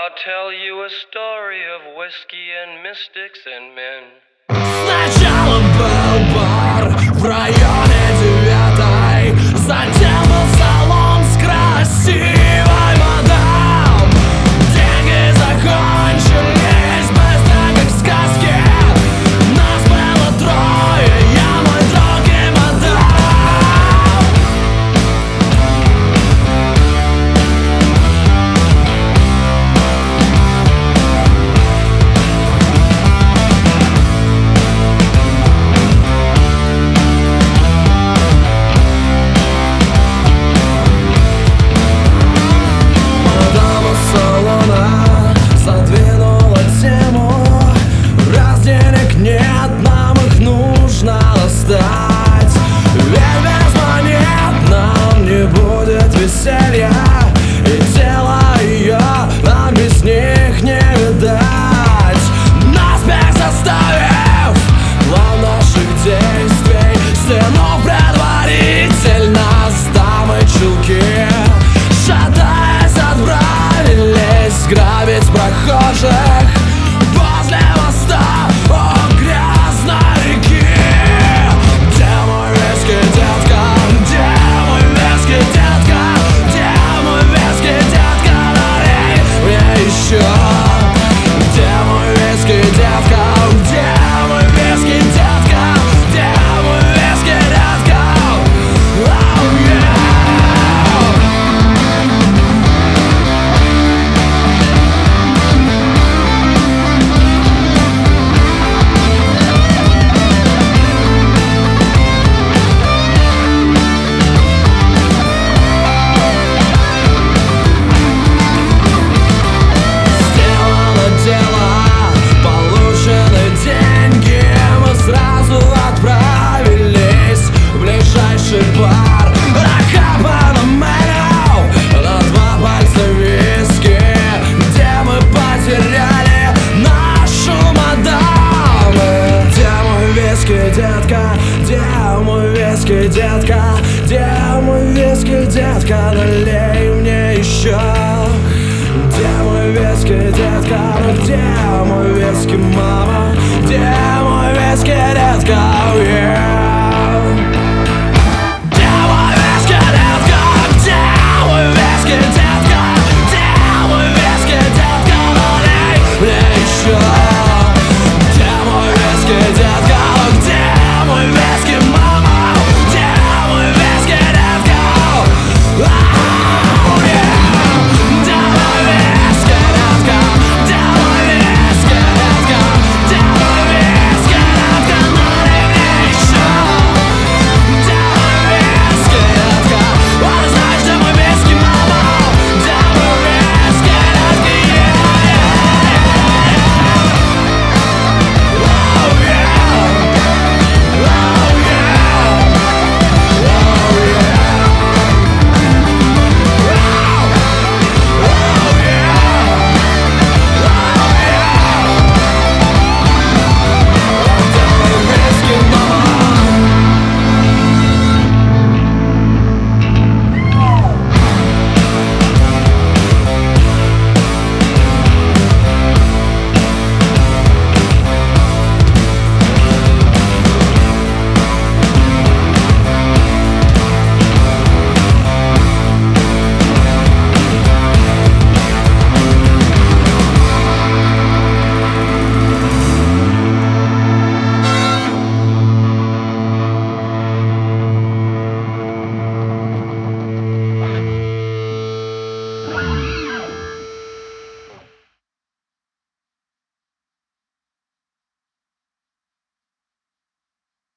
I'll tell you a story of whiskey and mystics and men. Сначала был бар в районе 9-й, затем был салон с красивой мадам. Деньги закончились быстро, как в сказке. Нас было трое, я, мой друг и мадам. Веселья и тело ее нам без них не видать. Наспех заставив план наших действий, стянув предварительно с дамы чулки, шатаясь, отправились грабить прохожих возле моста у грязной реки. Где мой виски, детка? Где мой виски, детка? Где мой виски, детка? Где мой виски, детка? Где мой виски, детка? Oh, yeah. Детка, где мой виски, детка? Где мой виски, детка? Налей мне еще. Где мой виски, детка? Где мой виски, мама? Где